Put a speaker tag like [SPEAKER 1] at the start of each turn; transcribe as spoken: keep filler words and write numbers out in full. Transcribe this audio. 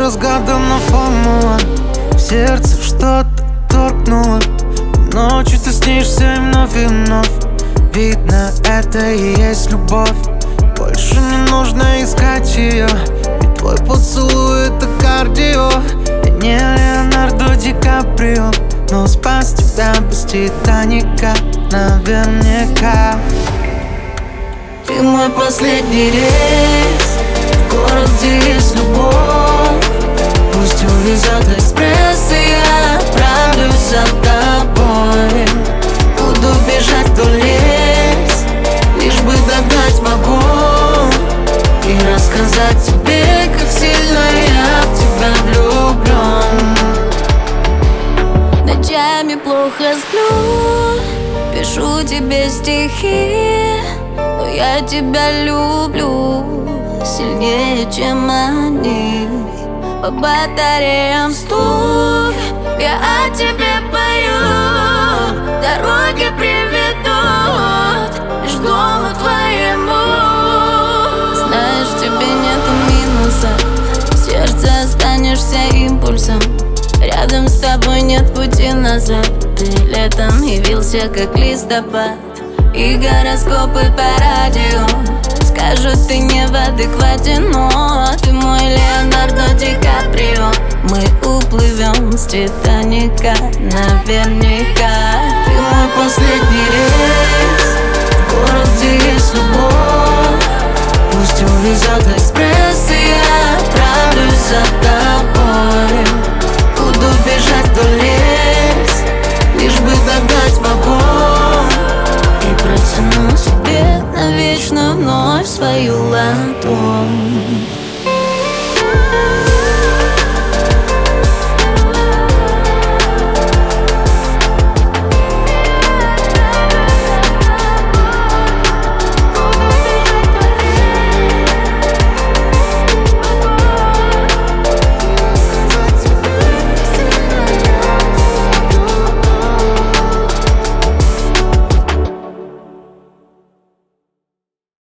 [SPEAKER 1] неразгаданная формула. В сердце что-то торкнуло. Ночью ты снишься и вновь и вновь. Видно, это и есть любовь. Больше не нужно искать ее, ведь твой поцелуй — это кардио. Я не Леонардо Ди Каприо, но спас тебя без Титаника наверняка. Ты мой последний рейс в город, где есть любовь. Пусть увезет экспресс, и я отправлюсь за тобой. Буду бежать вдоль лес, лишь бы догнать вагон и рассказать тебе, как сильно я в тебя влюблен.
[SPEAKER 2] Ночами плохо сплю, пишу тебе стихи, но я тебя люблю сильнее, чем они. По батареям стук, я о тебе пою. Дороги приведут лишь к дому твоему. Знаешь, в тебе нету минусов, в сердце останешься импульсом. Рядом с тобой нет пути назад. Ты летом явился как листопад, и гороскопы по радио скажут, ты не в адеквате, но ты мой Леонардо Ди Каприо. Мы уплывем с Титаника наверняка.
[SPEAKER 1] Ты мой последний рейс в город, где есть любовь. Пусть увезет экспресс, и я отправлюсь за тобой. Буду бежать вдоль лес, лишь бы догнать вагон
[SPEAKER 2] и протяну себе навечно вновь свою ладонь.